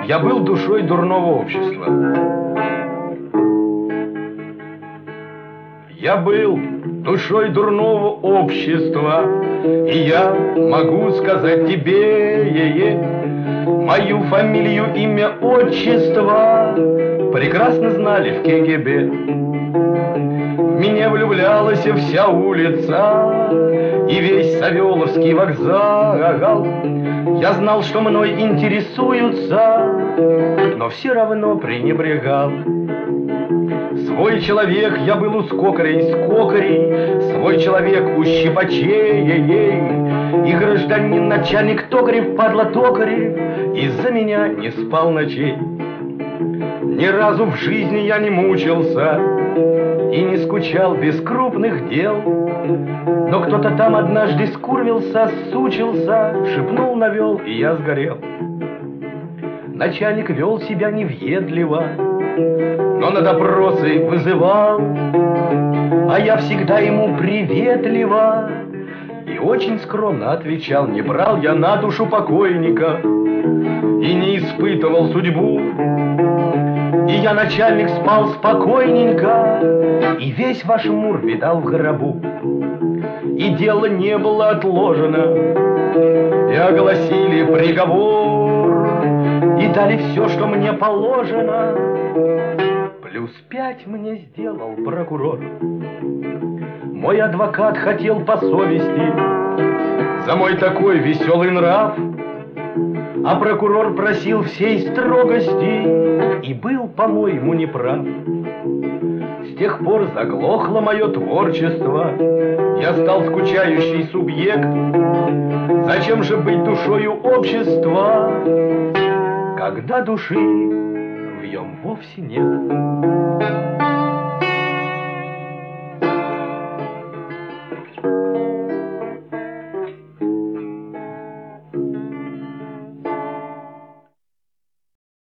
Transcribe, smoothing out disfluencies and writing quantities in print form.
Я был душой дурного общества. Я был душой дурного общества, и я могу сказать тебе мою фамилию, имя, отчество прекрасно знали в КГБ. В меня влюблялась вся улица и весь Савеловский вокзал. Я знал, что мной интересуются, но все равно пренебрегал. Свой человек я был у скокарей, свой человек у щипачей, и гражданин начальник Токарев, падла Токарев, из-за меня не спал ночей. Ни разу в жизни я не мучился и не скучал без крупных дел, но кто-то там однажды скурвился, сучился, шепнул, навел, и я сгорел. Начальник вел себя невъедливо, но на допросы вызывал, а я всегда ему приветливо и очень скромно отвечал. Не брал я на душу покойника и не испытывал судьбу, и я, начальник, спал спокойненько, и весь ваш мур видал в гробу. И дело не было отложено, и огласили приговор, и дали все, что мне положено, +5 мне сделал прокурор. Мой адвокат хотел по совести за мой такой веселый нрав, а прокурор просил всей строгости и был, по-моему, неправ. С тех пор заглохло мое творчество, я стал скучающий субъект. Зачем же быть душою общества, когда души в нем вовсе нет?